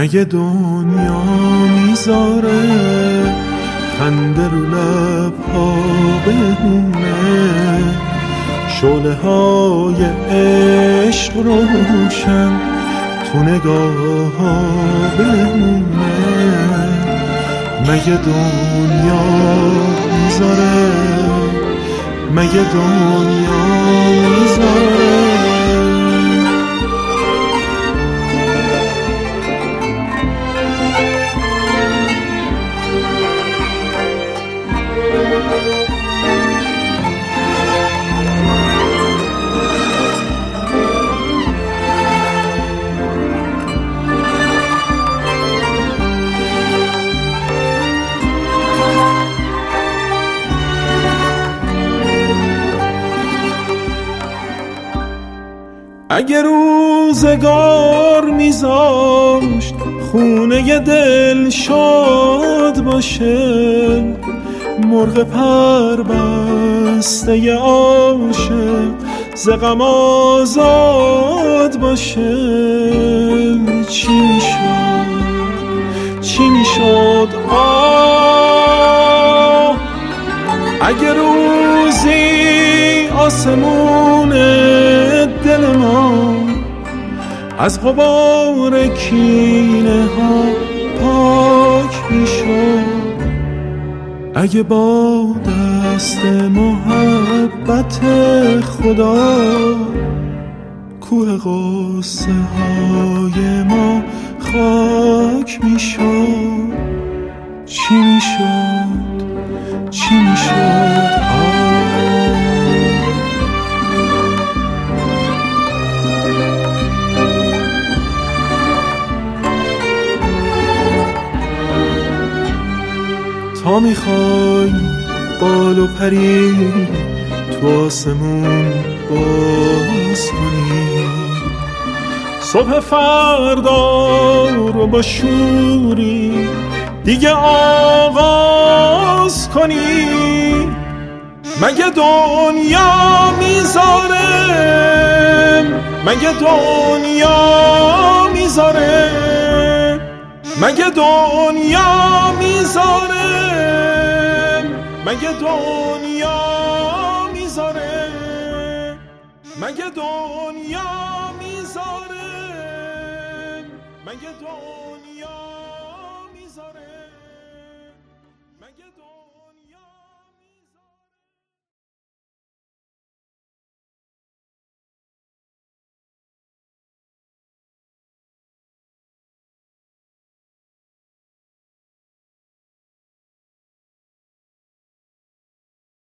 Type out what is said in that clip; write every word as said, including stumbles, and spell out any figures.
مگه دنیا میذاره خنده رو لب‌ها بمونه، شعله های عشق روشن تو نگاه ها بمونه. مگه دنیا میذاره، مگه دنیا میذاره. اگه روزگار میذاشت خونه دل شاد باشه، مرغ پر بسته عاشق ز غم آزاد باشه، چی میشد چی میشد آه. اگه روزی آسمون دل ما از غبار کینه ها پاک میشد، اگه با دست محبت خدا کوه غصه های ما خاک میشد، چی میشد چی میشد تا میخوای بال و پری تو آسمون باز کنی، صبح فردا رو با شوری دیگه آغاز کنی. مگه دنیا میذاره، مگه دنیا میذاره، مگه دنیا میذاره، مگه دنیا میذاره، مگه دنیا میذاره، مگه دنیا میذاره، مگه دنیا